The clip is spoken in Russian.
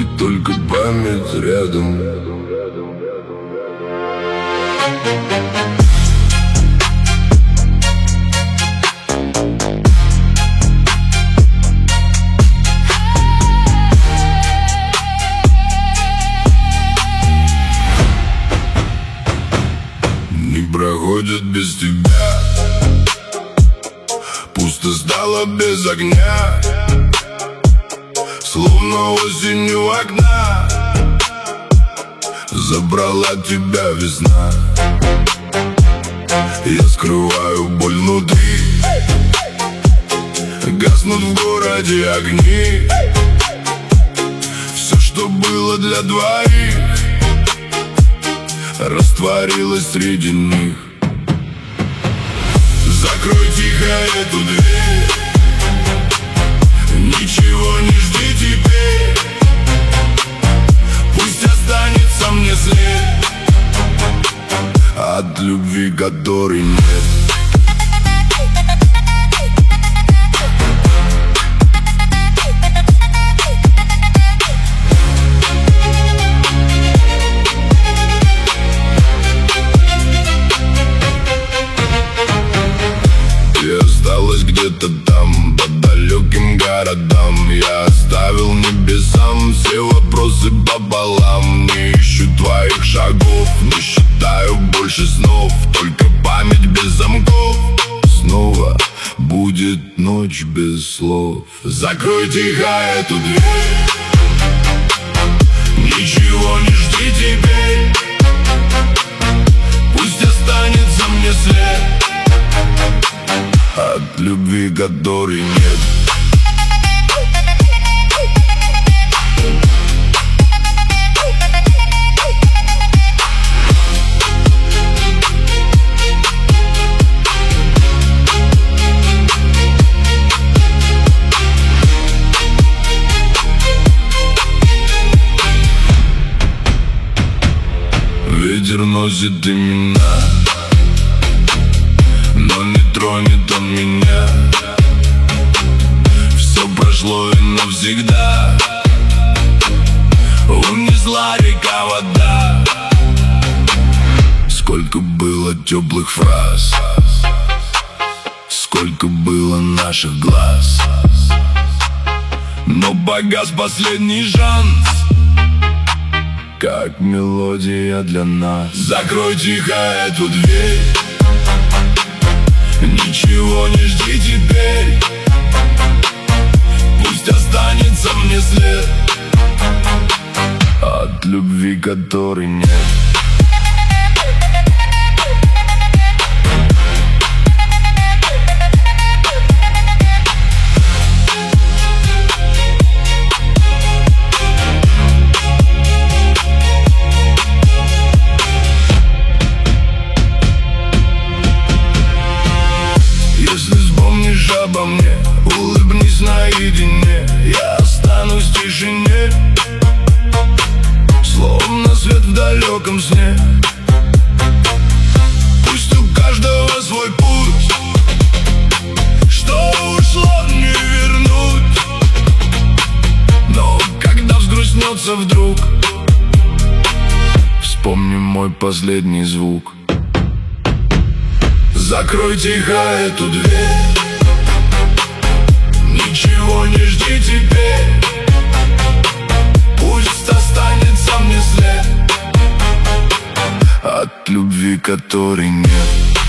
и только память рядом. Не проходит без тебя, пусто стало без огня, словно осень у окна. Забрала тебя весна. Я скрываю боль внутри, гаснут в городе огни. Все, что было для двоих, растворилось среди них. Закрой тихо эту дверь, ничего не жди теперь. Пусть останется мне след от любви, которой нет. Ты осталась где-то там, по далеким городам. Я оставил небесам все вопросы пополам. Не ищу твоих шагов, не считаю больше снов, только память без замков. Снова будет ночь без слов. Закрой тихо эту дверь, ничего не жди теперь. Пусть останется мне след от любви, которой нет. Ветер носит имена, но не тронет он меня. Все прошло и навсегда, унесла река вода. Сколько было теплых фраз, сколько было наших глаз, но погас последний шанс, как мелодия для нас. Закрой тихо эту дверь, ничего не жди теперь. Пусть останется мне след от любви, которой нет. Если вспомнишь обо мне, улыбнись наедине. Я останусь в тишине, словно свет в далеком сне. Пусть у каждого свой путь, что ушло не вернуть. Но когда взгрустнется вдруг, вспомни мой последний звук. Закрой тихо эту дверь, ничего не жди теперь. Пусть останется мне след от любви, которой нет.